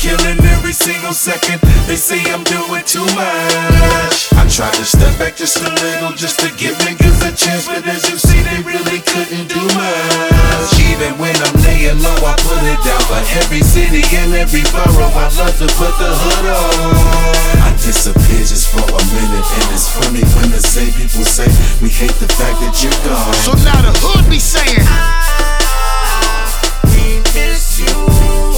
killing every single second. They say I'm doing too much. I tried to step back just a little, just to give niggas a chance, but as you see, they really couldn't do much. Even when I'm laying low, I put it down for every city and every borough. I love to put the hood on. I disappear just for a minute, and it's funny when the same people say we hate the fact that you're gone. So now the hood be saying, we miss you.